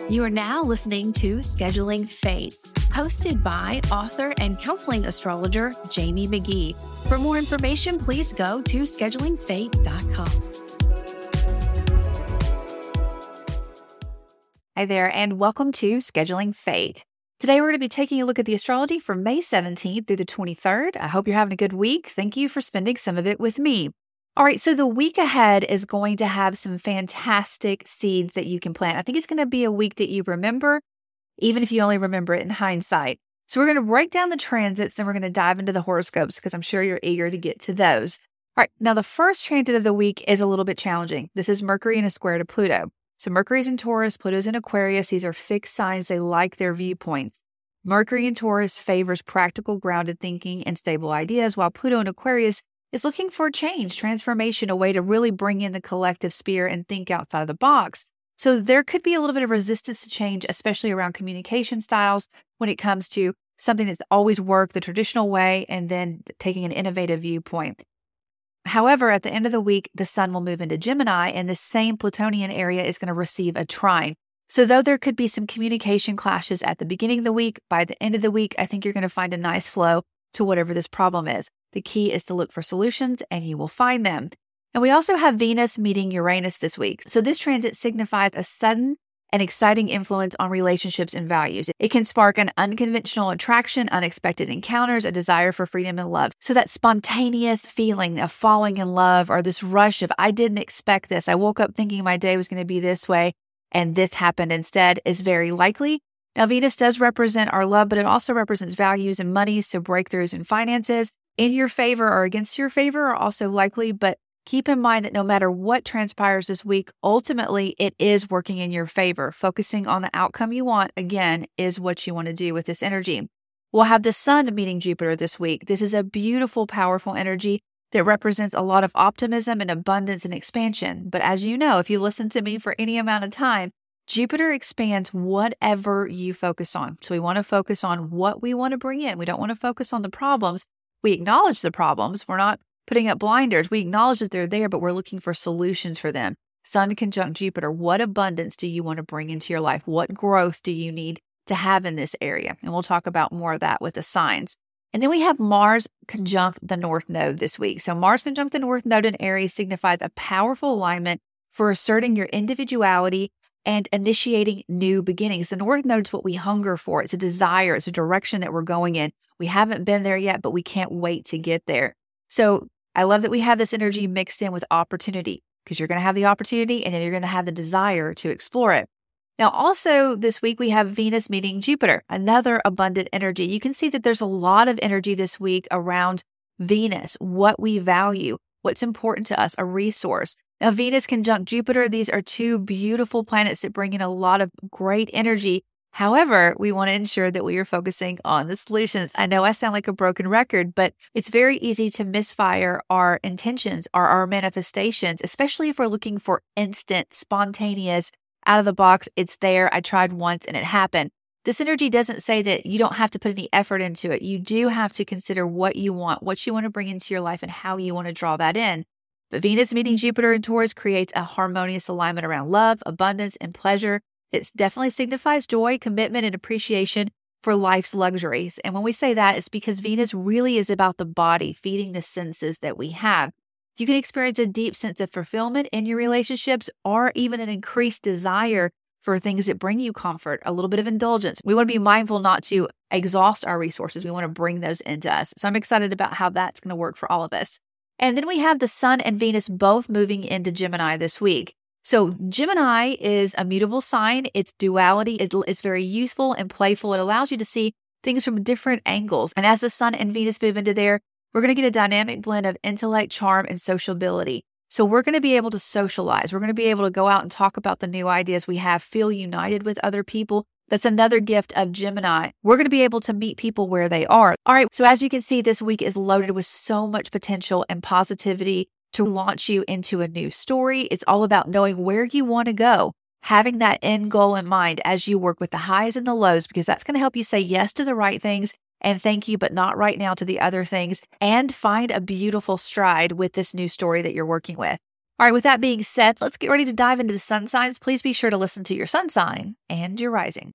You are now listening to Scheduling Fate, hosted by author and counseling astrologer Jamie McGee. For more information, please go to schedulingfate.com. Hi there, and welcome to Scheduling Fate. Today, we're going to be taking a look at the astrology for May 17th through the 23rd. I hope you're having a good week. Thank you for spending some of it with me. All right, so the week ahead is going to have some fantastic seeds that you can plant. I think it's going to be a week that you remember, even if you only remember it in hindsight. So we're going to break down the transits, then we're going to dive into the horoscopes because I'm sure you're eager to get to those. All right, now the first transit of the week is a little bit challenging. This is Mercury in a square to Pluto. So Mercury's in Taurus, Pluto's in Aquarius. These are fixed signs. They like their viewpoints. Mercury in Taurus favors practical, grounded thinking and stable ideas, while Pluto in Aquarius is looking for change, transformation, a way to really bring in the collective sphere and think outside of the box. So there could be a little bit of resistance to change, especially around communication styles when it comes to something that's always worked the traditional way and then taking an innovative viewpoint. However, at the end of the week, the sun will move into Gemini and the same Plutonian area is going to receive a trine. So though there could be some communication clashes at the beginning of the week, by the end of the week, I think you're going to find a nice flow to whatever this problem is. The key is to look for solutions and you will find them. And we also have Venus meeting Uranus this week. So this transit signifies a sudden and exciting influence on relationships and values. It can spark an unconventional attraction, unexpected encounters, a desire for freedom and love. So that spontaneous feeling of falling in love or this rush of, I didn't expect this. I woke up thinking my day was going to be this way and this happened instead is very likely. Now, Venus does represent our love, but it also represents values and money. So breakthroughs in finances in your favor or against your favor are also likely, but keep in mind that no matter what transpires this week, ultimately it is working in your favor. Focusing on the outcome you want, again, is what you want to do with this energy. We'll have the sun meeting Jupiter this week. This is a beautiful, powerful energy that represents a lot of optimism and abundance and expansion. But as you know, if you listen to me for any amount of time, Jupiter expands whatever you focus on. So we want to focus on what we want to bring in. We don't want to focus on the problems. We acknowledge the problems. We're not putting up blinders. We acknowledge that they're there, but we're looking for solutions for them. Sun conjunct Jupiter. What abundance do you want to bring into your life? What growth do you need to have in this area? And we'll talk about more of that with the signs. And then we have Mars conjunct the North Node this week. So Mars conjunct the North Node in Aries signifies a powerful alignment for asserting your individuality and initiating new beginnings. The North Node is what we hunger for. It's a desire. It's a direction that we're going in. We haven't been there yet, but we can't wait to get there. So I love that we have this energy mixed in with opportunity because you're going to have the opportunity and then you're going to have the desire to explore it. Now, also this week, we have Venus meeting Jupiter, another abundant energy. You can see that there's a lot of energy this week around Venus, what we value, what's important to us, a resource. Now, Venus conjunct Jupiter, these are two beautiful planets that bring in a lot of great energy. However, we want to ensure that we are focusing on the solutions. I know I sound like a broken record, but it's very easy to misfire our intentions or our manifestations, especially if we're looking for instant, spontaneous, out of the box, it's there. I tried once and it happened. This energy doesn't say that you don't have to put any effort into it. You do have to consider what you want to bring into your life and how you want to draw that in. But Venus meeting Jupiter in Taurus creates a harmonious alignment around love, abundance, and pleasure. It definitely signifies joy, commitment, and appreciation for life's luxuries. And when we say that, it's because Venus really is about the body, feeding the senses that we have. You can experience a deep sense of fulfillment in your relationships or even an increased desire for things that bring you comfort, a little bit of indulgence. We want to be mindful not to exhaust our resources. We want to bring those into us. So I'm excited about how that's going to work for all of us. And then we have the Sun and Venus both moving into Gemini this week. So Gemini is a mutable sign. Its duality is very youthful and playful. It allows you to see things from different angles. And as the Sun and Venus move into there, we're going to get a dynamic blend of intellect, charm, and sociability. So we're going to be able to socialize. We're going to be able to go out and talk about the new ideas we have, feel united with other people. That's another gift of Gemini. We're going to be able to meet people where they are. All right. So as you can see, this week is loaded with so much potential and positivity to launch you into a new story. It's all about knowing where you want to go, having that end goal in mind as you work with the highs and the lows, because that's going to help you say yes to the right things and thank you, but not right now to the other things, and find a beautiful stride with this new story that you're working with. All right, with that being said, let's get ready to dive into the sun signs. Please be sure to listen to your sun sign and your rising.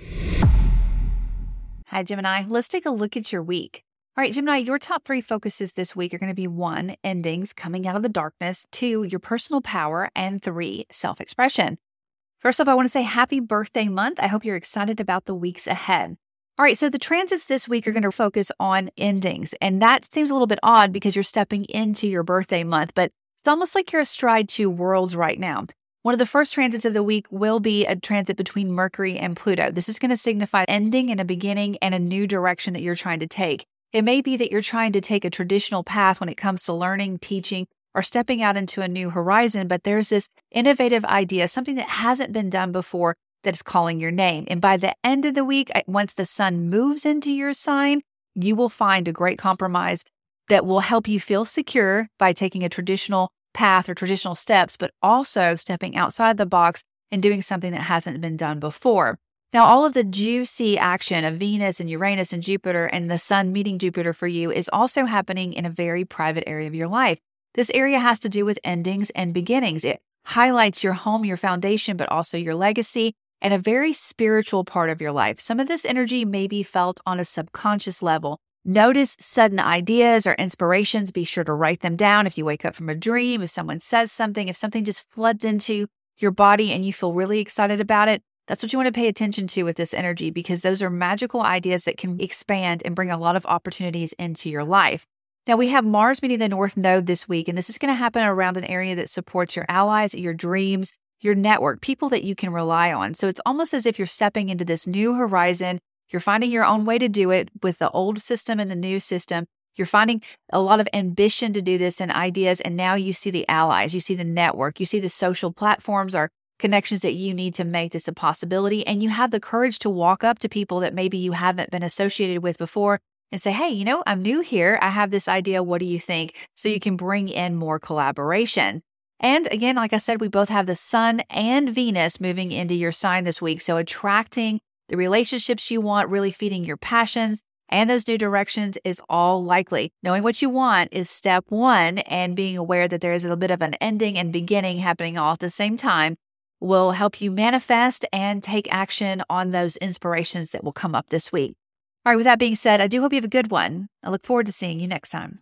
Hi, Gemini. Let's take a look at your week. All right, Gemini, your top 3 focuses this week are going to be 1, endings, coming out of the darkness, 2, your personal power, and 3, self-expression. First off, I want to say happy birthday month. I hope you're excited about the weeks ahead. All right, so the transits this week are going to focus on endings, and that seems a little bit odd because you're stepping into your birthday month, but it's almost like you're astride 2 worlds right now. One of the first transits of the week will be a transit between Mercury and Pluto. This is going to signify ending and a beginning and a new direction that you're trying to take. It may be that you're trying to take a traditional path when it comes to learning, teaching, or stepping out into a new horizon, but there's this innovative idea, something that hasn't been done before, that is calling your name. And by the end of the week, once the sun moves into your sign, you will find a great compromise that will help you feel secure by taking a traditional path or traditional steps, but also stepping outside the box and doing something that hasn't been done before. Now, all of the juicy action of Venus and Uranus and Jupiter and the sun meeting Jupiter for you is also happening in a very private area of your life. This area has to do with endings and beginnings. It highlights your home, your foundation, but also your legacy and a very spiritual part of your life. Some of this energy may be felt on a subconscious level. Notice sudden ideas or inspirations. Be sure to write them down if you wake up from a dream, if someone says something, if something just floods into your body and you feel really excited about it. That's what you want to pay attention to with this energy, because those are magical ideas that can expand and bring a lot of opportunities into your life. Now, we have Mars meeting the North Node this week, and this is going to happen around an area that supports your allies, your dreams, your network, people that you can rely on. So it's almost as if you're stepping into this new horizon. You're finding your own way to do it with the old system and the new system. You're finding a lot of ambition to do this and ideas, and now you see the allies, you see the network, you see the social platforms or connections that you need to make this a possibility, and you have the courage to walk up to people that maybe you haven't been associated with before and say, hey, I'm new here. I have this idea. What do you think? So you can bring in more collaboration. And again, like I said, we both have the sun and Venus moving into your sign this week. So attracting the relationships you want, really feeding your passions and those new directions is all likely. Knowing what you want is step 1, and being aware that there is a little bit of an ending and beginning happening all at the same time will help you manifest and take action on those inspirations that will come up this week. All right, with that being said, I do hope you have a good one. I look forward to seeing you next time.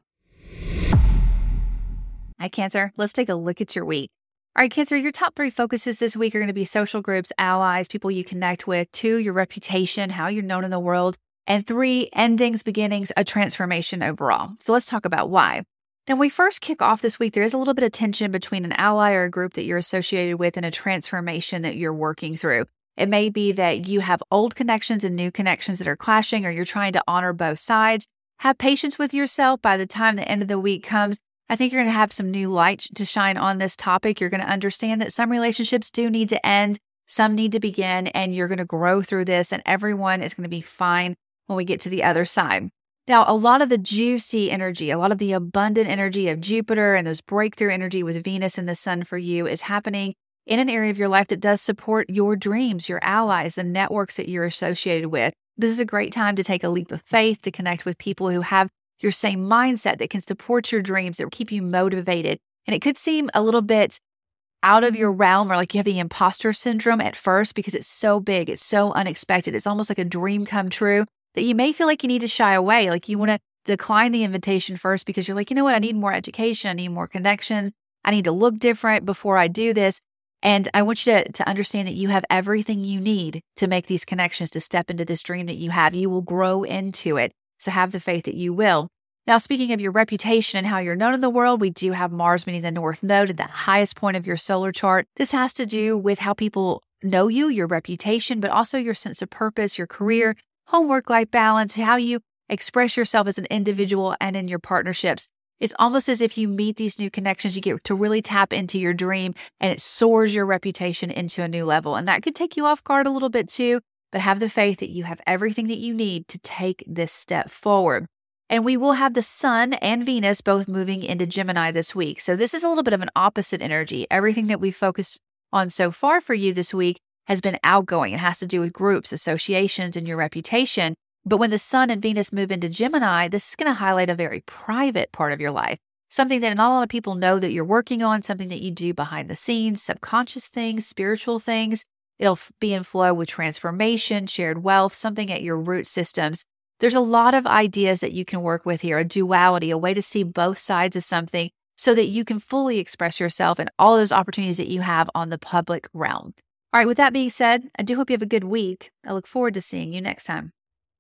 Hi, Cancer. Let's take a look at your week. All right, Cancer, your top 3 focuses this week are going to be social groups, allies, people you connect with, 2, your reputation, how you're known in the world, and 3, endings, beginnings, a transformation overall. So let's talk about why. Now, when we first kick off this week, there is a little bit of tension between an ally or a group that you're associated with and a transformation that you're working through. It may be that you have old connections and new connections that are clashing, or you're trying to honor both sides. Have patience with yourself. By the time the end of the week comes, I think you're going to have some new light to shine on this topic. You're going to understand that some relationships do need to end, some need to begin, and you're going to grow through this, and everyone is going to be fine when we get to the other side. Now, a lot of the juicy energy, a lot of the abundant energy of Jupiter and those breakthrough energy with Venus and the sun for you is happening in an area of your life that does support your dreams, your allies, the networks that you're associated with. This is a great time to take a leap of faith, to connect with people who have your same mindset, that can support your dreams, that keep you motivated. And it could seem a little bit out of your realm, or like you have the imposter syndrome at first because it's so big, it's so unexpected. It's almost like a dream come true that you may feel like you need to shy away. Like you want to decline the invitation first because you're like, you know what? I need more education. I need more connections. I need to look different before I do this. And I want you to understand that you have everything you need to make these connections, to step into this dream that you have. You will grow into it. So have the faith that you will. Now, speaking of your reputation and how you're known in the world, we do have Mars meeting the North Node at the highest point of your solar chart. This has to do with how people know you, your reputation, but also your sense of purpose, your career, home, work-life balance, how you express yourself as an individual and in your partnerships. It's almost as if you meet these new connections, you get to really tap into your dream, and it soars your reputation into a new level. And that could take you off guard a little bit too, but have the faith that you have everything that you need to take this step forward. And we will have the sun and Venus both moving into Gemini this week. So this is a little bit of an opposite energy. Everything that we've focused on so far for you this week has been outgoing. It has to do with groups, associations, and your reputation. But when the sun and Venus move into Gemini, this is going to highlight a very private part of your life. something that not a lot of people know that you're working on, something that you do behind the scenes, subconscious things, spiritual things. It'll be in flow with transformation, shared wealth, something at your root systems. There's a lot of ideas that you can work with here, a duality, a way to see both sides of something so that you can fully express yourself and all those opportunities that you have on the public realm. All right, with that being said, I do hope you have a good week. I look forward to seeing you next time.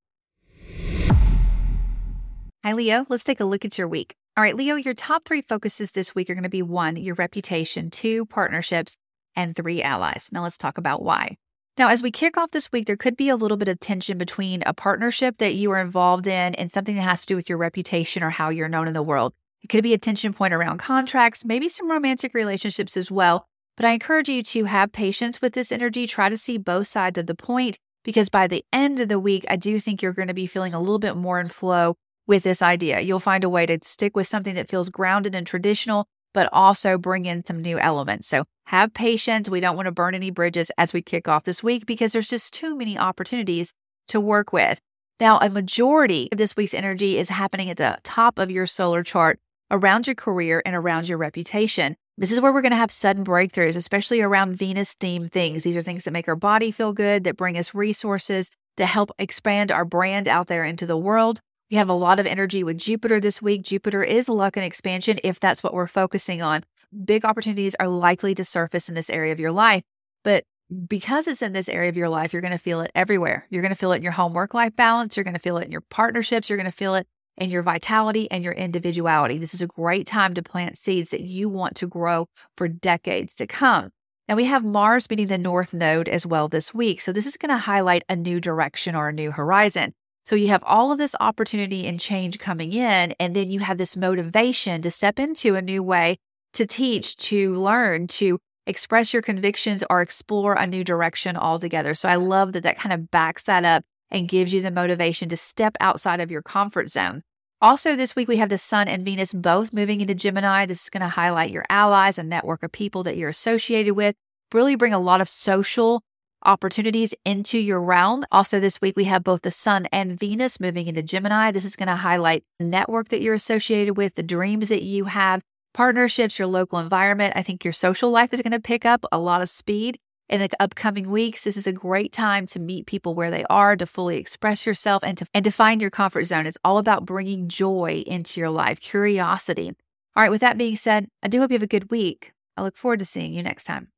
Hi, Leo. Let's take a look at your week. All right, Leo, your top 3 focuses this week are going to be 1, your reputation, 2, partnerships, and 3, allies. Now let's talk about why. Now, as we kick off this week, there could be a little bit of tension between a partnership that you are involved in and something that has to do with your reputation or how you're known in the world. It could be a tension point around contracts, maybe some romantic relationships as well. But I encourage you to have patience with this energy. Try to see both sides of the point, because by the end of the week, I do think you're going to be feeling a little bit more in flow with this idea. You'll find a way to stick with something that feels grounded and traditional, but also bring in some new elements. So have patience. We don't want to burn any bridges as we kick off this week because there's just too many opportunities to work with. Now, a majority of this week's energy is happening at the top of your solar chart around your career and around your reputation. This is where we're going to have sudden breakthroughs, especially around Venus-themed things. These are things that make our body feel good, that bring us resources, that help expand our brand out there into the world. We have a lot of energy with Jupiter this week. Jupiter is luck and expansion if that's what we're focusing on. Big opportunities are likely to surface in this area of your life. But because it's in this area of your life, you're going to feel it everywhere. You're going to feel it in your home work-life balance. You're going to feel it in your partnerships. You're going to feel it in your vitality and your individuality. This is a great time to plant seeds that you want to grow for decades to come. Now, we have Mars meeting the North Node as well this week. So this is going to highlight a new direction or a new horizon. So you have all of this opportunity and change coming in, and then you have this motivation to step into a new way to teach, to learn, to express your convictions or explore a new direction altogether. So I love that kind of backs that up and gives you the motivation to step outside of your comfort zone. Also, this week we have the Sun and Venus both moving into Gemini. This is going to highlight your allies, a network of people that you're associated with, really bring a lot of social opportunities into your realm. Also, this week we have both the Sun and Venus moving into Gemini. This is going to highlight the network that you're associated with, the dreams that you have, partnerships, your local environment. I think your social life is going to pick up a lot of speed in the upcoming weeks. This is a great time to meet people where they are, to fully express yourself and to find your comfort zone. It's all about bringing joy into your life, curiosity. All right, with that being said, I do hope you have a good week. I look forward to seeing you next time.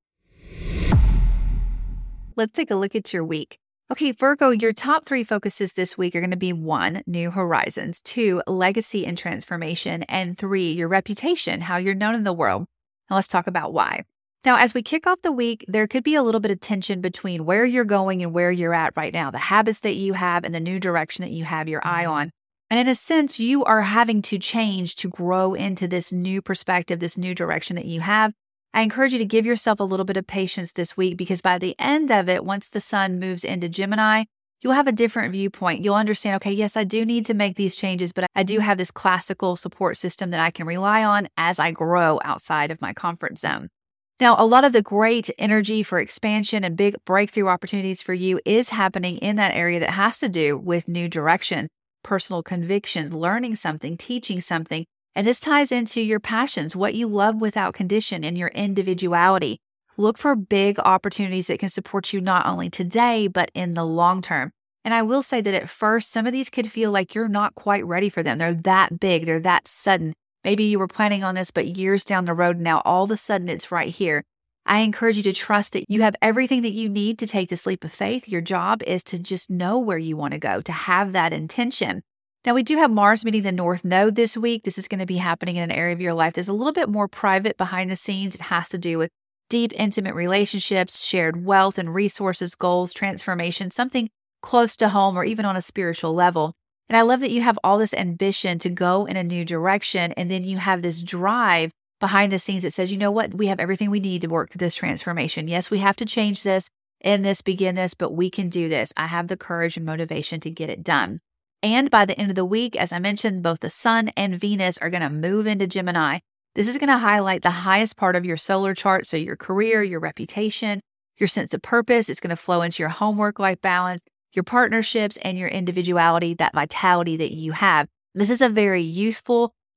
Let's take a look at your week. Okay, Virgo, your top 3 focuses this week are going to be 1, new horizons, 2, legacy and transformation, and 3, your reputation, how you're known in the world. Now let's talk about why. Now, as we kick off the week, there could be a little bit of tension between where you're going and where you're at right now, the habits that you have and the new direction that you have your eye on. And in a sense, you are having to change to grow into this new perspective, this new direction that you have. I encourage you to give yourself a little bit of patience this week, because by the end of it, once the Sun moves into Gemini, you'll have a different viewpoint. You'll understand, okay, yes, I do need to make these changes, but I do have this classical support system that I can rely on as I grow outside of my comfort zone. Now, a lot of the great energy for expansion and big breakthrough opportunities for you is happening in that area that has to do with new direction, personal convictions, learning something, teaching something. And this ties into your passions, what you love without condition, and your individuality. Look for big opportunities that can support you not only today, but in the long term. And I will say that at first, some of these could feel like you're not quite ready for them. They're that big, they're that sudden. Maybe you were planning on this, but years down the road, now all of a sudden it's right here. I encourage you to trust that you have everything that you need to take this leap of faith. Your job is to just know where you want to go, to have that intention. Now, we do have Mars meeting the North Node this week. This is going to be happening in an area of your life that's a little bit more private behind the scenes. It has to do with deep, intimate relationships, shared wealth and resources, goals, transformation, something close to home or even on a spiritual level. And I love that you have all this ambition to go in a new direction, and then you have this drive behind the scenes that says, you know what, we have everything we need to work through this transformation. Yes, we have to change this, end this, begin this, but we can do this. I have the courage and motivation to get it done. And by the end of the week, as I mentioned, both the Sun and Venus are going to move into Gemini. This is going to highlight the highest part of your solar chart. So your career, your reputation, your sense of purpose. It's going to flow into your home work-life balance, your partnerships, and your individuality, that vitality that you have. This is a very youthful,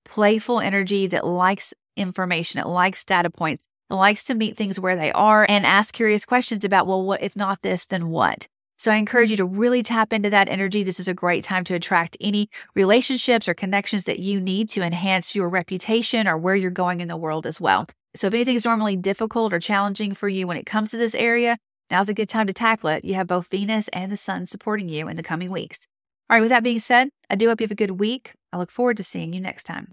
playful energy that likes information. It likes data points. It likes to meet things where they are and ask curious questions about, well, what if not this, then what? So I encourage you to really tap into that energy. This is a great time to attract any relationships or connections that you need to enhance your reputation or where you're going in the world as well. So if anything is normally difficult or challenging for you when it comes to this area, now's a good time to tackle it. You have both Venus and the Sun supporting you in the coming weeks. All right, with that being said, I do hope you have a good week. I look forward to seeing you next time.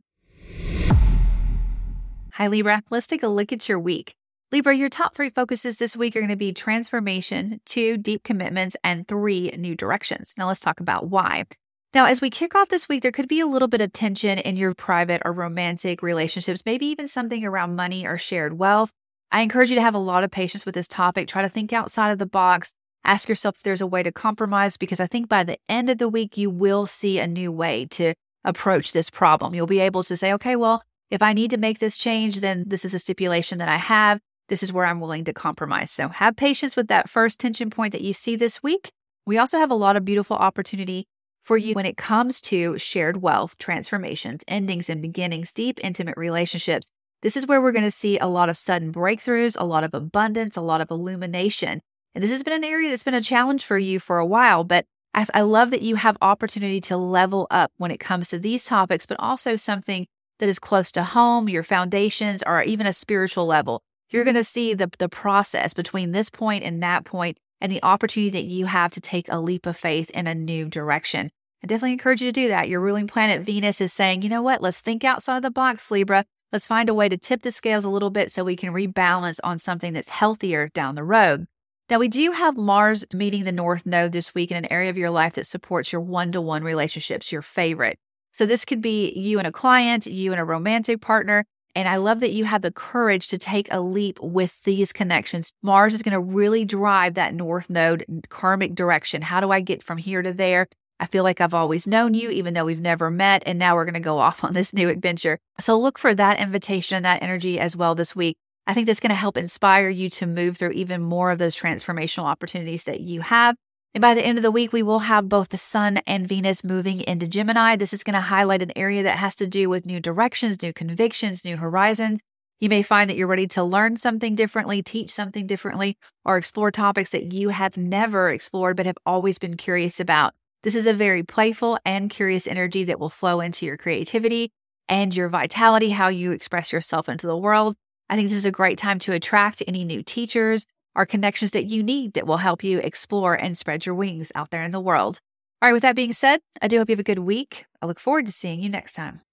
Hi, Libra. Let's take a look at your week. Libra, your top 3 focuses this week are going to be transformation, 2 deep commitments, and 3 new directions. Now let's talk about why. Now, as we kick off this week, there could be a little bit of tension in your private or romantic relationships, maybe even something around money or shared wealth. I encourage you to have a lot of patience with this topic. Try to think outside of the box. Ask yourself if there's a way to compromise, because I think by the end of the week, you will see a new way to approach this problem. You'll be able to say, okay, well, if I need to make this change, then this is a stipulation that I have. This is where I'm willing to compromise. So have patience with that first tension point that you see this week. We also have a lot of beautiful opportunity for you when it comes to shared wealth, transformations, endings and beginnings, deep, intimate relationships. This is where we're going to see a lot of sudden breakthroughs, a lot of abundance, a lot of illumination. And this has been an area that's been a challenge for you for a while, but I love that you have opportunity to level up when it comes to these topics, but also something that is close to home, your foundations, or even a spiritual level. You're going to see the process between this point and that point and the opportunity that you have to take a leap of faith in a new direction. I definitely encourage you to do that. Your ruling planet Venus is saying, you know what, let's think outside of the box, Libra. Let's find a way to tip the scales a little bit so we can rebalance on something that's healthier down the road. Now, we do have Mars meeting the North Node this week in an area of your life that supports your one-to-one relationships, your favorite. So this could be you and a client, you and a romantic partner. And I love that you have the courage to take a leap with these connections. Mars is going to really drive that North Node karmic direction. How do I get from here to there? I feel like I've always known you, even though we've never met. And now we're going to go off on this new adventure. So look for that invitation and that energy as well this week. I think that's going to help inspire you to move through even more of those transformational opportunities that you have. And by the end of the week, we will have both the Sun and Venus moving into Gemini. This is going to highlight an area that has to do with new directions, new convictions, new horizons. You may find that you're ready to learn something differently, teach something differently, or explore topics that you have never explored but have always been curious about. This is a very playful and curious energy that will flow into your creativity and your vitality, how you express yourself into the world. I think this is a great time to attract any new teachers or connections that you need that will help you explore and spread your wings out there in the world. All right, with that being said, I do hope you have a good week. I look forward to seeing you next time.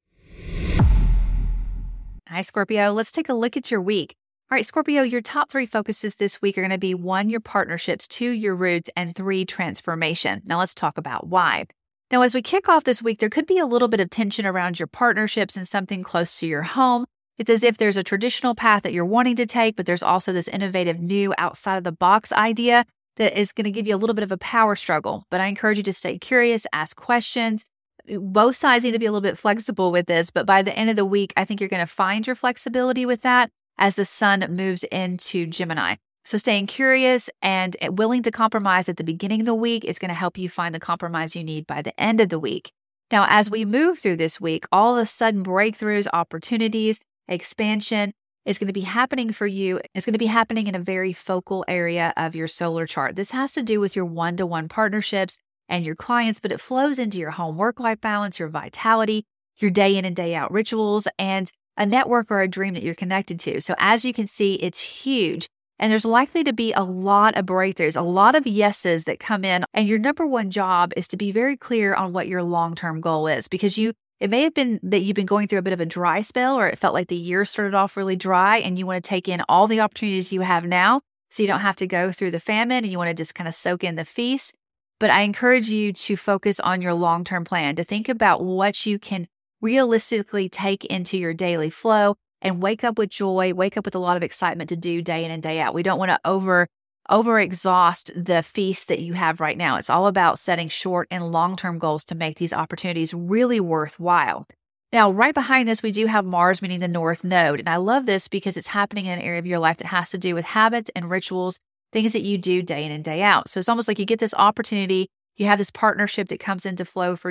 Hi, Scorpio. Let's take a look at your week. All right, Scorpio, your top 3 focuses this week are going to be 1, your partnerships, 2, your roots, and 3, transformation. Now let's talk about why. Now, as we kick off this week, there could be a little bit of tension around your partnerships and something close to your home. It's as if there's a traditional path that you're wanting to take, but there's also this innovative, new, outside of the box idea that is going to give you a little bit of a power struggle. But I encourage you to stay curious, ask questions. Both sides need to be a little bit flexible with this, but by the end of the week, I think you're going to find your flexibility with that as the Sun moves into Gemini. So staying curious and willing to compromise at the beginning of the week is going to help you find the compromise you need by the end of the week. Now, as we move through this week, all of a sudden breakthroughs, opportunities, expansion is going to be happening for you. It's going to be happening in a very focal area of your solar chart. This has to do with your one-to-one partnerships and your clients, but it flows into your home work-life balance, your vitality, your day in and day out rituals, and a network or a dream that you're connected to. So as you can see, it's huge. And there's likely to be a lot of breakthroughs, a lot of yeses that come in. And your number one job is to be very clear on what your long-term goal is, because it may have been that you've been going through a bit of a dry spell, or it felt like the year started off really dry and you want to take in all the opportunities you have now so you don't have to go through the famine and you want to just kind of soak in the feast. But I encourage you to focus on your long-term plan, to think about what you can realistically take into your daily flow and wake up with joy, wake up with a lot of excitement to do day in and day out. We don't want to overexhaust the feast that you have right now. It's all about setting short and long-term goals to make these opportunities really worthwhile. Now, right behind this, we do have Mars meeting the North Node. And I love this because it's happening in an area of your life that has to do with habits and rituals, things that you do day in and day out. So it's almost like you get this opportunity, you have this partnership that comes into flow for you,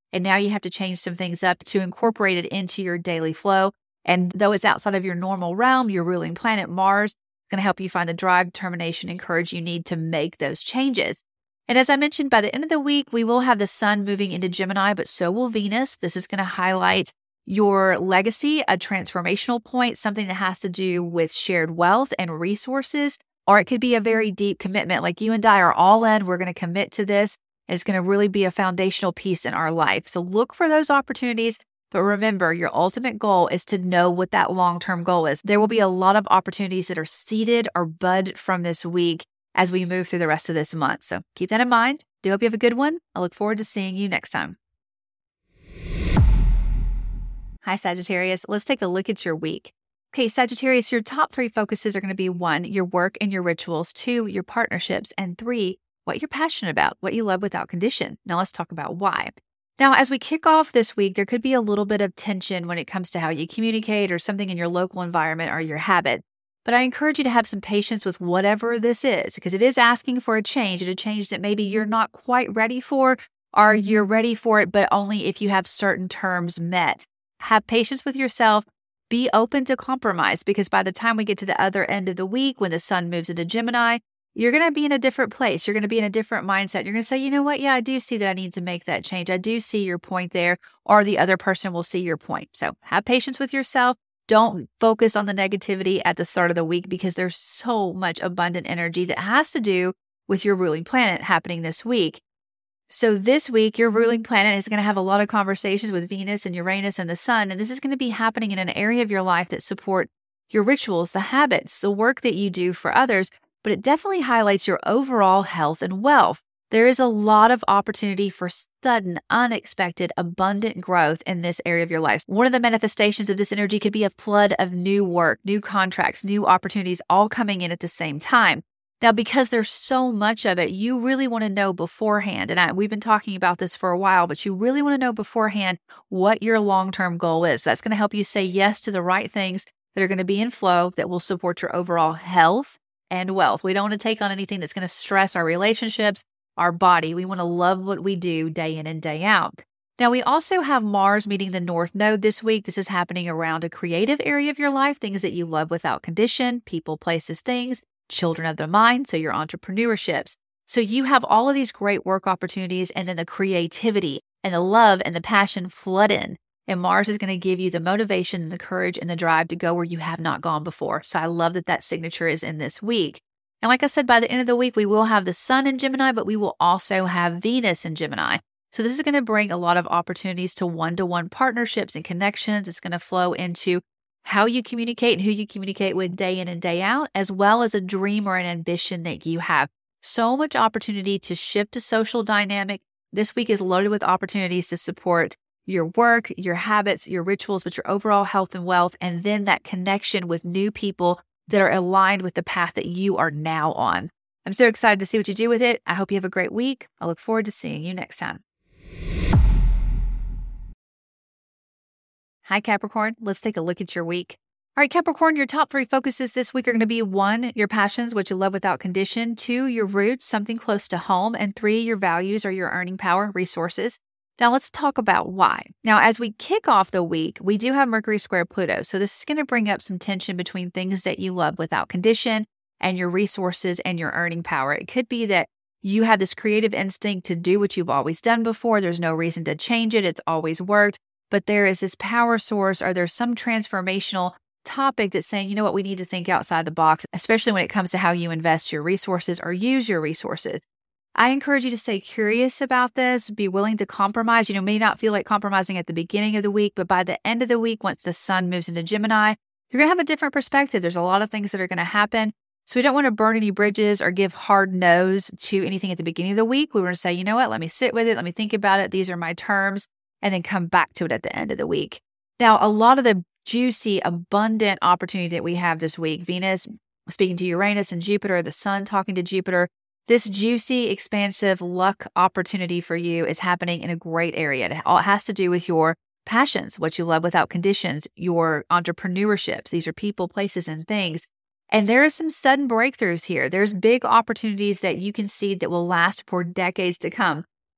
And now you have to change some things up to incorporate it into your daily flow. And though it's outside of your normal realm, your ruling planet, Mars, is going to help you find the drive, determination, and courage you need to make those changes. And as I mentioned, by the end of the week, we will have the sun moving into Gemini, but so will Venus. This is going to highlight your legacy, a transformational point, something that has to do with shared wealth and resources, or it could be a very deep commitment. Like you and I are all in, we're going to commit to this. And it's going to really be a foundational piece in our life. So look for those opportunities. But remember, your ultimate goal is to know what that long-term goal is. There will be a lot of opportunities that are seeded or bud from this week as we move through the rest of this month. So keep that in mind. Do hope you have a good one. I look forward to seeing you next time. Hi, Sagittarius. Let's take a look at your week. Okay, Sagittarius, your top 3 focuses are going to be 1, your work and your rituals, 2, your partnerships, and 3, what you're passionate about, what you love without condition. Now let's talk about why. Now, as we kick off this week, there could be a little bit of tension when it comes to how you communicate or something in your local environment or your habit. But I encourage you to have some patience with whatever this is, because it is asking for a change, and a change that maybe you're not quite ready for, or you're ready for it, but only if you have certain terms met. Have patience with yourself. Be open to compromise, because by the time we get to the other end of the week, when the sun moves into Gemini, you're going to be in a different place. You're going to be in a different mindset. You're going to say, you know what? Yeah, I do see that I need to make that change. I do see your point there, or the other person will see your point. So have patience with yourself. Don't focus on the negativity at the start of the week, because there's so much abundant energy that has to do with your ruling planet happening this week. So this week, your ruling planet is going to have a lot of conversations with Venus and Uranus and the sun. And this is going to be happening in an area of your life that support your rituals, the habits, the work that you do for others. But it definitely highlights your overall health and wealth. There is a lot of opportunity for sudden, unexpected, abundant growth in this area of your life. One of the manifestations of this energy could be a flood of new work, new contracts, new opportunities, all coming in at the same time. Now, because there's so much of it, you really want to know beforehand, and we've been talking about this for a while, but you really want to know beforehand what your long-term goal is. That's going to help you say yes to the right things that are going to be in flow that will support your overall health and wealth. We don't want to take on anything that's going to stress our relationships, our body. We want to love what we do day in and day out. Now, we also have Mars meeting the North Node this week. This is happening around a creative area of your life, things that you love without condition, people, places, things, children of the mind, so your entrepreneurships. So you have all of these great work opportunities, and then the creativity and the love and the passion flood in. And Mars is going to give you the motivation and the courage and the drive to go where you have not gone before. So I love that that signature is in this week. And like I said, by the end of the week, we will have the sun in Gemini, but we will also have Venus in Gemini. So this is going to bring a lot of opportunities to one-to-one partnerships and connections. It's going to flow into how you communicate and who you communicate with day in and day out, as well as a dream or an ambition that you have. So much opportunity to shift a social dynamic. This week is loaded with opportunities to support your work, your habits, your rituals, but your overall health and wealth, and then that connection with new people that are aligned with the path that you are now on. I'm so excited to see what you do with it. I hope you have a great week. I look forward to seeing you next time. Hi, Capricorn. Let's take a look at your week. All right, Capricorn, your top 3 focuses this week are going to be 1, your passions, what you love without condition, 2, your roots, something close to home, and 3, your values or your earning power, resources. Now let's talk about why. Now, as we kick off the week, we do have Mercury square Pluto. So this is going to bring up some tension between things that you love without condition and your resources and your earning power. It could be that you have this creative instinct to do what you've always done before. There's no reason to change it. It's always worked. But there is this power source, or there's some transformational topic that's saying, you know what, we need to think outside the box, especially when it comes to how you invest your resources or use your resources. I encourage you to stay curious about this, be willing to compromise. May not feel like compromising at the beginning of the week, but by the end of the week, once the sun moves into Gemini, you're going to have a different perspective. There's a lot of things that are going to happen. So we don't want to burn any bridges or give hard no's to anything at the beginning of the week. We want to say, you know what, let me sit with it. Let me think about it. These are my terms, and then come back to it at the end of the week. Now, a lot of the juicy, abundant opportunity that we have this week, Venus speaking to Uranus and Jupiter, the sun talking to Jupiter, this juicy, expansive luck opportunity for you is happening in a great area. It all has to do with your passions, what you love without conditions, your entrepreneurships. These are people, places, and things. And there are some sudden breakthroughs here. There's big opportunities that you can see that will last for decades to come.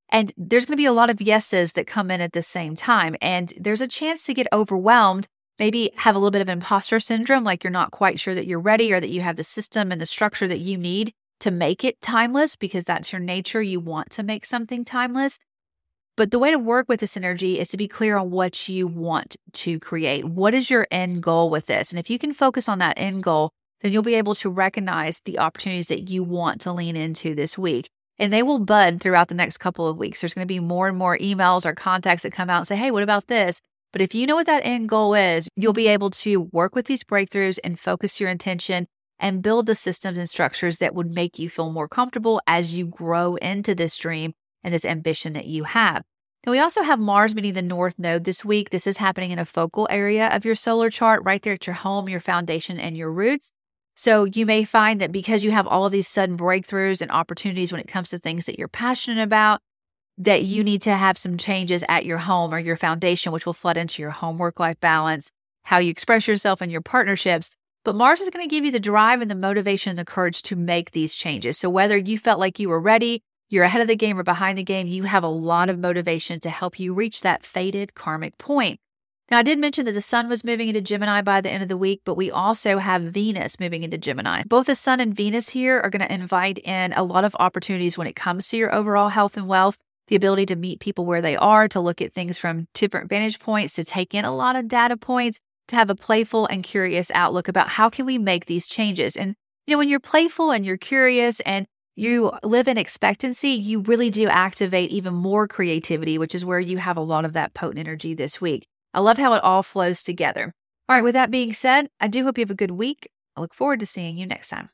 And there's going to be a lot of yeses that come in at the same time. And there's a chance to get overwhelmed, maybe have a little bit of imposter syndrome, like you're not quite sure that you're ready or that you have the system and the structure that you need to make it timeless, because that's your nature. You want to make something timeless. But the way to work with this energy is to be clear on what you want to create. What is your end goal with this? And if you can focus on that end goal, then you'll be able to recognize the opportunities that you want to lean into this week. And they will bud throughout the next couple of weeks. There's going to be more and more emails or contacts that come out and say, hey, what about this? But if you know what that end goal is, you'll be able to work with these breakthroughs and focus your intention and build the systems and structures that would make you feel more comfortable as you grow into this dream and this ambition that you have. Now, we also have Mars meeting the North Node this week. This is happening in a focal area of your solar chart, right there at your home, your foundation, and your roots. So you may find that because you have all of these sudden breakthroughs and opportunities when it comes to things that you're passionate about, that you need to have some changes at your home or your foundation, which will flood into your home work-life balance, how you express yourself and your partnerships. But Mars is going to give you the drive and the motivation and the courage to make these changes. So whether you felt like you were ready, you're ahead of the game or behind the game, you have a lot of motivation to help you reach that fated karmic point. Now, I did mention that the sun was moving into Gemini by the end of the week, but we also have Venus moving into Gemini. Both the sun and Venus here are going to invite in a lot of opportunities when it comes to your overall health and wealth, the ability to meet people where they are, to look at things from different vantage points, to take in a lot of data points, to have a playful and curious outlook about how can we make these changes. And, when you're playful and you're curious and you live in expectancy, you really do activate even more creativity, which is where you have a lot of that potent energy this week. I love how it all flows together. All right, with that being said, I do hope you have a good week. I look forward to seeing you next time.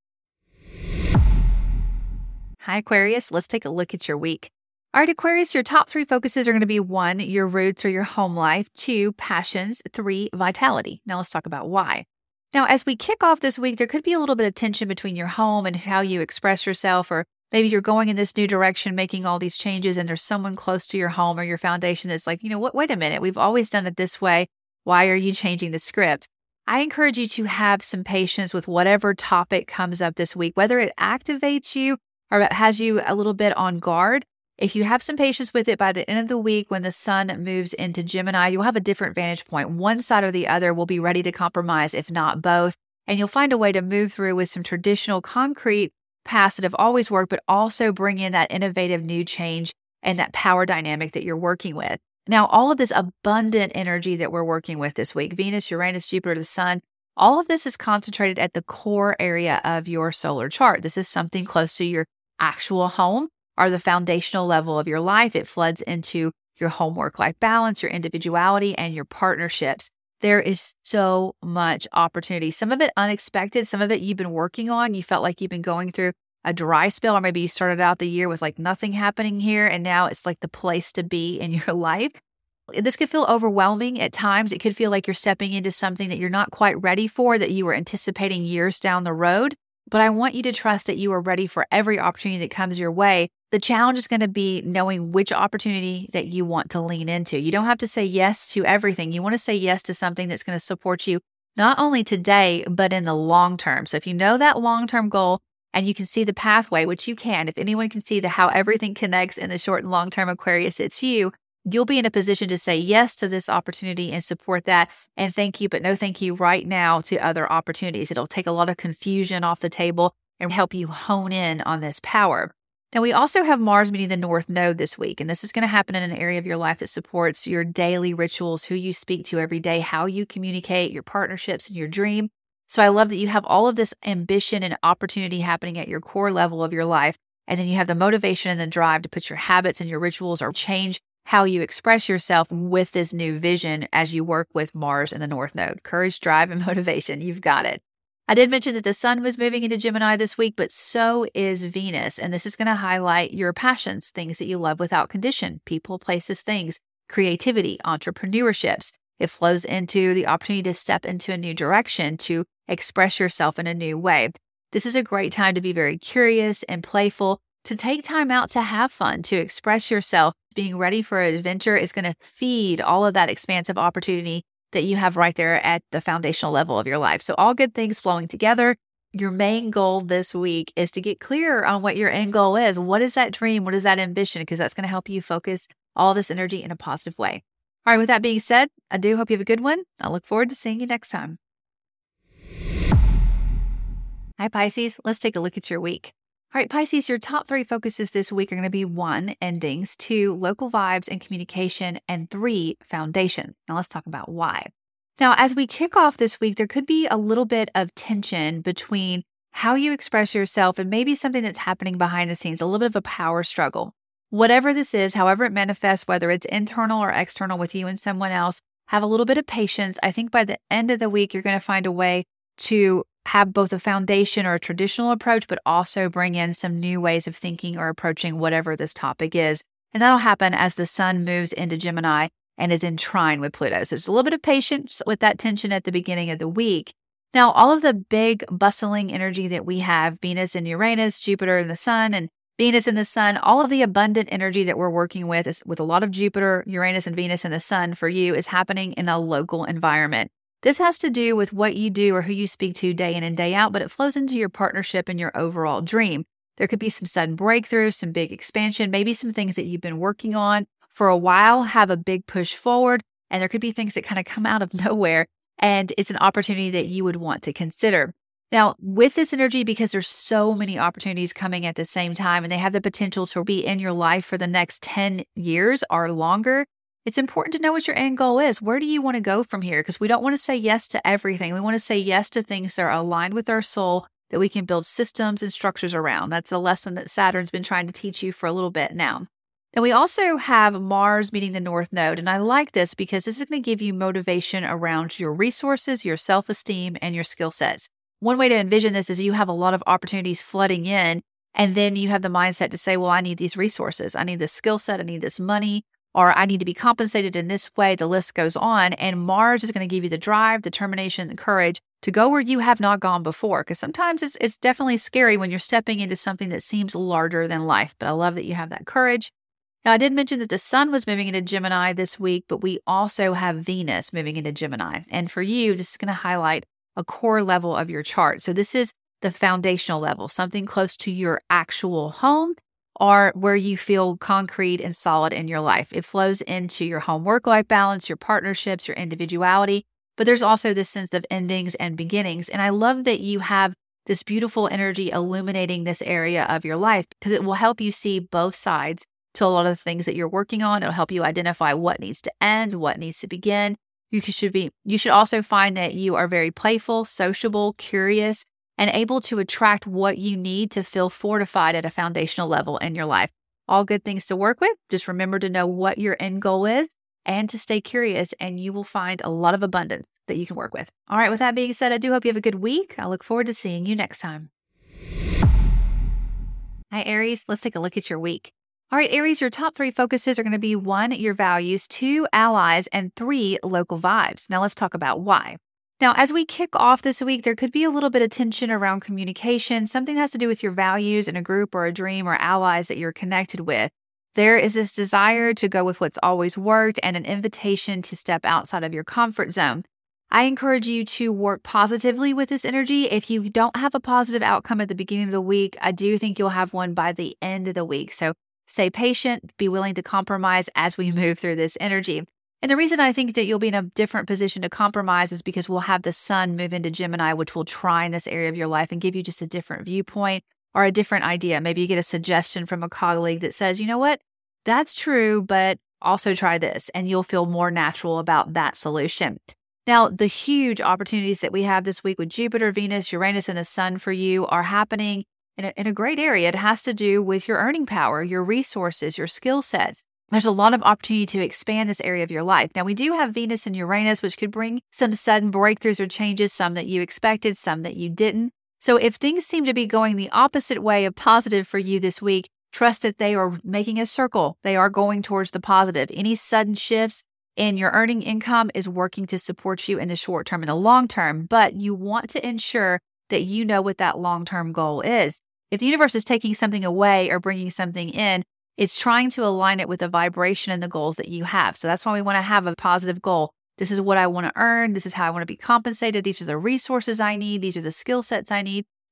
Hi, Aquarius. Let's take a look at your week. All right, Aquarius, your top 3 focuses are going to be 1, your roots or your home life, 2, passions, 3, vitality. Now let's talk about why. Now, as we kick off this week, there could be a little bit of tension between your home and how you express yourself, or maybe you're going in this new direction, making all these changes, and there's someone close to your home or your foundation that's like, wait a minute, we've always done it this way. Why are you changing the script? I encourage you to have some patience with whatever topic comes up this week, whether it activates you or it has you a little bit on guard. If you have some patience with it, by the end of the week, when the sun moves into Gemini, you'll have a different vantage point. One side or the other will be ready to compromise, if not both. And you'll find a way to move through with some traditional concrete paths that have always worked, but also bring in that innovative new change and that power dynamic that you're working with. Now, all of this abundant energy that we're working with this week, Venus, Uranus, Jupiter, the sun, all of this is concentrated at the core area of your solar chart. This is something close to your actual home or the foundational level of your life. It floods into your home work-life balance, your individuality, and your partnerships. There is so much opportunity. Some of it unexpected, some of it you've been working on. You felt like you've been going through a dry spell, or maybe you started out the year with like nothing happening here, and now it's like the place to be in your life. This could feel overwhelming at times. It could feel like you're stepping into something that you're not quite ready for, that you were anticipating years down the road. But I want you to trust that you are ready for every opportunity that comes your way. The challenge is going to be knowing which opportunity that you want to lean into. You don't have to say yes to everything. You want to say yes to something that's going to support you not only today, but in the long term. So if you know that long-term goal and you can see the pathway, which you can, if anyone can see how everything connects in the short and long-term, Aquarius, it's you. You'll be in a position to say yes to this opportunity and support that. And thank you, but no thank you right now to other opportunities. It'll take a lot of confusion off the table and help you hone in on this power. Now, we also have Mars meeting the North Node this week, and this is going to happen in an area of your life that supports your daily rituals, who you speak to every day, how you communicate, your partnerships, and your dream. So I love that you have all of this ambition and opportunity happening at your core level of your life, and then you have the motivation and the drive to put your habits and your rituals or change how you express yourself with this new vision as you work with Mars and the North Node. Courage, drive, and motivation. You've got it. I did mention that the sun was moving into Gemini this week, but so is Venus. And this is going to highlight your passions, things that you love without condition, people, places, things, creativity, entrepreneurships. It flows into the opportunity to step into a new direction, to express yourself in a new way. This is a great time to be very curious and playful, to take time out to have fun, to express yourself. Being ready for an adventure is going to feed all of that expansive opportunity that you have right there at the foundational level of your life. So all good things flowing together. your main goal this week is to get clear on what your end goal is. What is that dream? What is that ambition? Because that's going to help you focus all this energy in a positive way. All right, with that being said, I do hope you have a good one. I look forward to seeing you next time. Hi, Pisces. Let's take a look at your week. All right, Pisces, your top 3 focuses this week are going to be 1, endings, 2, local vibes and communication, and 3, foundation. Now let's talk about why. Now, as we kick off this week, there could be a little bit of tension between how you express yourself and maybe something that's happening behind the scenes, a little bit of a power struggle. Whatever this is, however it manifests, whether it's internal or external with you and someone else, have a little bit of patience. I think by the end of the week, you're going to find a way to have both a foundation or a traditional approach, but also bring in some new ways of thinking or approaching whatever this topic is. And that'll happen as the sun moves into Gemini and is in trine with Pluto. So there's a little bit of patience with that tension at the beginning of the week. Now, all of the big bustling energy that we have, Venus and Uranus, Jupiter and the sun, and Venus and the sun, all of the abundant energy that we're working with is with a lot of Jupiter, Uranus, and Venus and the sun for you is happening in a local environment. This has to do with what you do or who you speak to day in and day out, but it flows into your partnership and your overall dream. There could be some sudden breakthrough, some big expansion, maybe some things that you've been working on for a while have a big push forward, and there could be things that kind of come out of nowhere, and it's an opportunity that you would want to consider. Now, with this energy, because there's so many opportunities coming at the same time, and they have the potential to be in your life for the next 10 years or longer, it's important to know what your end goal is. Where do you want to go from here? Because we don't want to say yes to everything. We want to say yes to things that are aligned with our soul that we can build systems and structures around. That's a lesson that Saturn's been trying to teach you for a little bit now. And we also have Mars meeting the North Node. And I like this because this is going to give you motivation around your resources, your self-esteem, and your skill sets. One way to envision this is you have a lot of opportunities flooding in, and then you have the mindset to say, well, I need these resources. I need this skill set. I need this money, or I need to be compensated in this way. The list goes on. And Mars is going to give you the drive, determination, and courage to go where you have not gone before. Because sometimes it's definitely scary when you're stepping into something that seems larger than life. But I love that you have that courage. Now, I did mention that the sun was moving into Gemini this week, but we also have Venus moving into Gemini. And for you, this is going to highlight a core level of your chart. So this is the foundational level, something close to your actual home or where you feel concrete and solid in your life. It flows into your home work-life balance, your partnerships, your individuality, but there's also this sense of endings and beginnings. And I love that you have this beautiful energy illuminating this area of your life because it will help you see both sides to a lot of the things that you're working on. It'll help you identify what needs to end, what needs to begin. You should also find that you are very playful, sociable, curious, and able to attract what you need to feel fortified at a foundational level in your life. All good things to work with. Just remember to know what your end goal is and to stay curious, and you will find a lot of abundance that you can work with. All right, with that being said, I do hope you have a good week. I look forward to seeing you next time. Hi, Aries. Let's take a look at your week. All right, Aries, your top 3 focuses are going to be 1, your values, 2, allies, and 3, local vibes. Now let's talk about why. Now, as we kick off this week, there could be a little bit of tension around communication. Something has to do with your values in a group or a dream or allies that you're connected with. There is this desire to go with what's always worked and an invitation to step outside of your comfort zone. I encourage you to work positively with this energy. If you don't have a positive outcome at the beginning of the week, I do think you'll have one by the end of the week. So stay patient, be willing to compromise as we move through this energy. And the reason I think that you'll be in a different position to compromise is because we'll have the sun move into Gemini, which will trine this area of your life and give you just a different viewpoint or a different idea. Maybe you get a suggestion from a colleague that says, you know what, that's true, but also try this, and you'll feel more natural about that solution. Now, the huge opportunities that we have this week with Jupiter, Venus, Uranus, and the sun for you are happening in a great area. It has to do with your earning power, your resources, your skill sets. There's a lot of opportunity to expand this area of your life. Now, we do have Venus and Uranus, which could bring some sudden breakthroughs or changes, some that you expected, some that you didn't. So if things seem to be going the opposite way of positive for you this week, trust that they are making a circle. They are going towards the positive. Any sudden shifts in your earning income is working to support you in the short term and the long term, but you want to ensure that you know what that long-term goal is. If the universe is taking something away or bringing something in, it's trying to align it with the vibration and the goals that you have. So that's why we want to have a positive goal. This is what I want to earn. This is how I want to be compensated. These are the resources I need. These are the skill sets I need.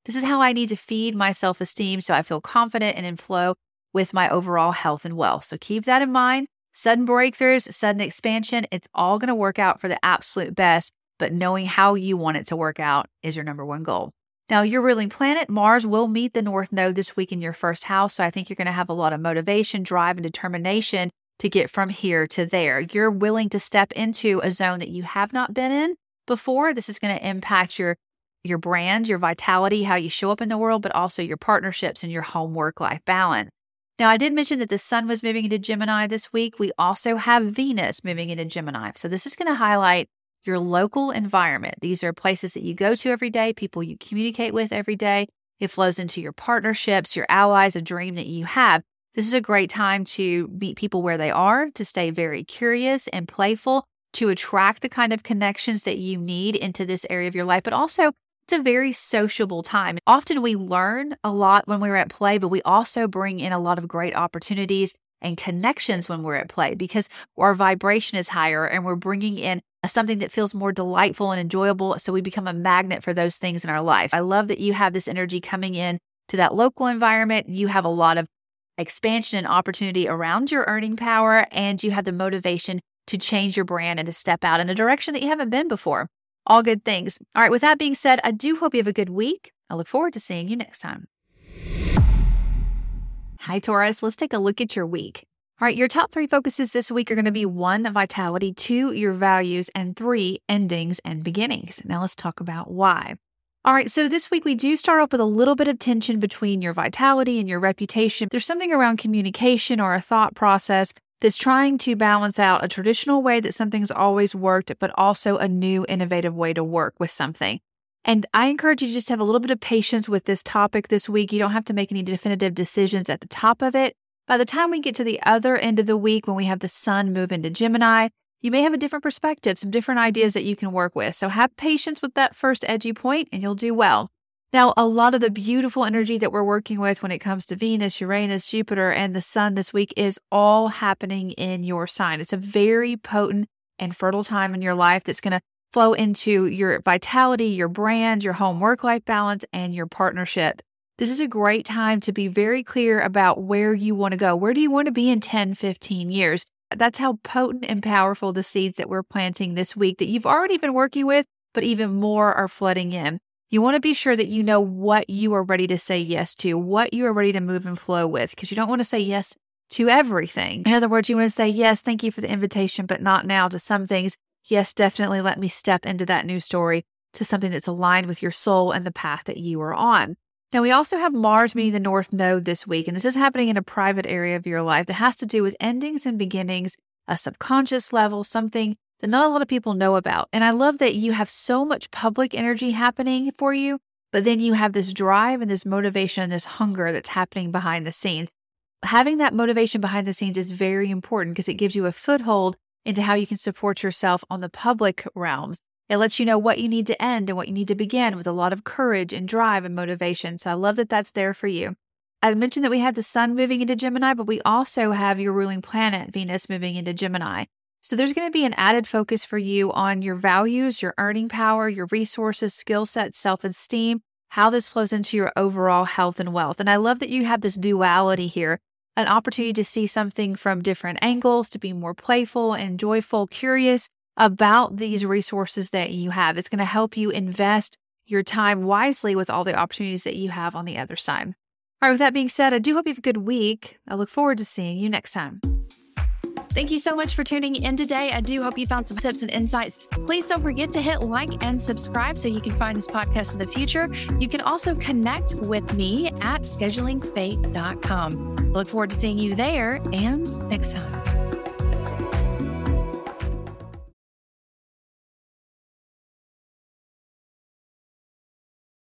This is how I need to feed my self-esteem so I feel confident and in flow with my overall health and wealth. So keep that in mind. Sudden breakthroughs, sudden expansion, it's all going to work out for the absolute best, but knowing how you want it to work out is your number one goal. Now, your ruling planet, Mars, will meet the North Node this week in your first house. So I think you're going to have a lot of motivation, drive, and determination to get from here to there. You're willing to step into a zone that you have not been in before. This is going to impact your brand, your vitality, how you show up in the world, but also your partnerships and your home work-life balance. Now, I did mention that the sun was moving into Gemini this week. We also have Venus moving into Gemini. So this is going to highlight your local environment. These are places that you go to every day, people you communicate with every day. It flows into your partnerships, your allies, a dream that you have. This is a great time to meet people where they are, to stay very curious and playful, to attract the kind of connections that you need into this area of your life, but also it's a very sociable time. Often we learn a lot when we're at play, but we also bring in a lot of great opportunities and connections when we're at play because our vibration is higher and we're bringing in something that feels more delightful and enjoyable. So we become a magnet for those things in our life. I love that you have this energy coming in to that local environment. You have a lot of expansion and opportunity around your earning power, and you have the motivation to change your brand and to step out in a direction that you haven't been before. All good things. All right, with that being said, I do hope you have a good week. I look forward to seeing you next time. Hi, Taurus. Let's take a look at your week. All right, your top 3 focuses this week are going to be 1, vitality, 2, your values, and 3, endings and beginnings. Now let's talk about why. All right, so this week we do start off with a little bit of tension between your vitality and your reputation. There's something around communication or a thought process that's trying to balance out a traditional way that something's always worked, but also a new innovative way to work with something. And I encourage you to just have a little bit of patience with this topic this week. You don't have to make any definitive decisions at the top of it. By the time we get to the other end of the week, when we have the sun move into Gemini, you may have a different perspective, some different ideas that you can work with. So have patience with that first edgy point and you'll do well. Now, a lot of the beautiful energy that we're working with when it comes to Venus, Uranus, Jupiter, and the sun this week is all happening in your sign. It's a very potent and fertile time in your life that's going to flow into your vitality, your brand, your home work-life balance, and your partnership. This is a great time to be very clear about where you want to go. Where do you want to be in 10, 15 years? That's how potent and powerful the seeds that we're planting this week that you've already been working with, but even more are flooding in. You want to be sure that you know what you are ready to say yes to, what you are ready to move and flow with, because you don't want to say yes to everything. In other words, you want to say, yes, thank you for the invitation, but not now to some things. Yes, definitely let me step into that new story to something that's aligned with your soul and the path that you are on. Now, we also have Mars meeting the North Node this week, and this is happening in a private area of your life that has to do with endings and beginnings, a subconscious level, something that not a lot of people know about. And I love that you have so much public energy happening for you, but then you have this drive and this motivation and this hunger that's happening behind the scenes. Having that motivation behind the scenes is very important because it gives you a foothold into how you can support yourself on the public realms. It lets you know what you need to end and what you need to begin with a lot of courage and drive and motivation. So I love that that's there for you. I mentioned that we had the sun moving into Gemini, but we also have your ruling planet, Venus, moving into Gemini. So there's going to be an added focus for you on your values, your earning power, your resources, skill sets, self-esteem, how this flows into your overall health and wealth. And I love that you have this duality here, an opportunity to see something from different angles, to be more playful and joyful, curious about these resources that you have. It's going to help you invest your time wisely with all the opportunities that you have on the other side. All right, with that being said, I do hope you have a good week. I look forward to seeing you next time. Thank you so much for tuning in today. I do hope you found some tips and insights. Please don't forget to hit like and subscribe so you can find this podcast in the future. You can also connect with me at schedulingfate.com. Look forward to seeing you there and next time.